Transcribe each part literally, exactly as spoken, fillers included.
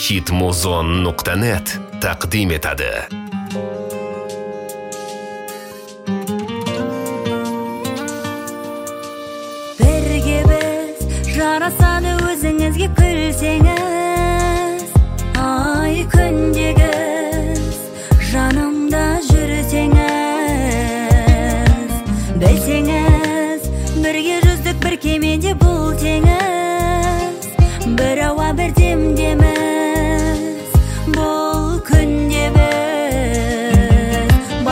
hitmuzon nuqta net taqdim etadi. Birga biz жарасады өзіңізге күлсеңіз, ай күндегіз жанымда жүрсеңіз, білсеңіз бірге жүздік бір кемеде бұл теңіз, бір ауа бір демдеміз бұл күнде біз.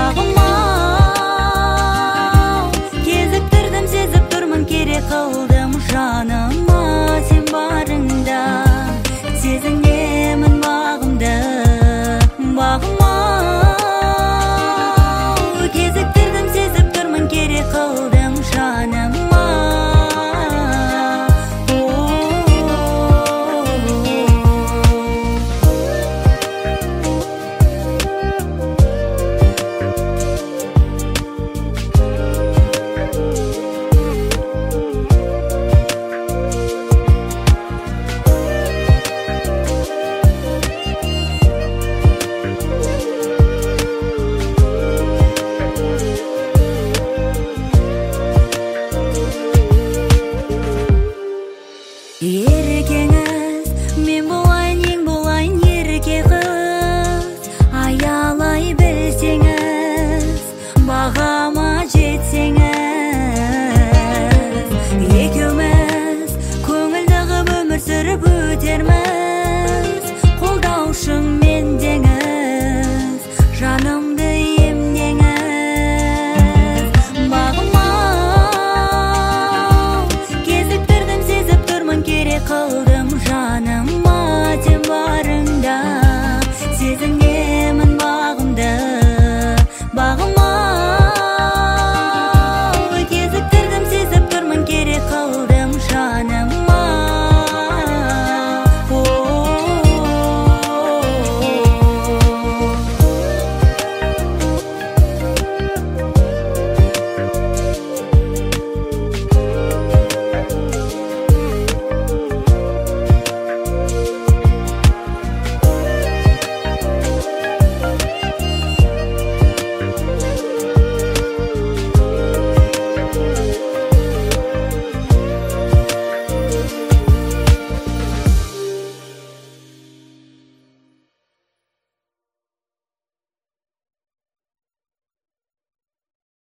Бағым-ау, кезіктірдім, сезіп тұрмын, керек қылдым жаныма сен барыңда, сезінемін бағымды. Бағым-ау, кезіктірдім, сезіп тұрмын, керек қылдым жаныма. Еркеңіз, мен болайын, ең болайын ерке қыз, аялай білсеңіз, бағама жетсеңіз, екеуміз көңілді қып өмір сүріп өтерміз.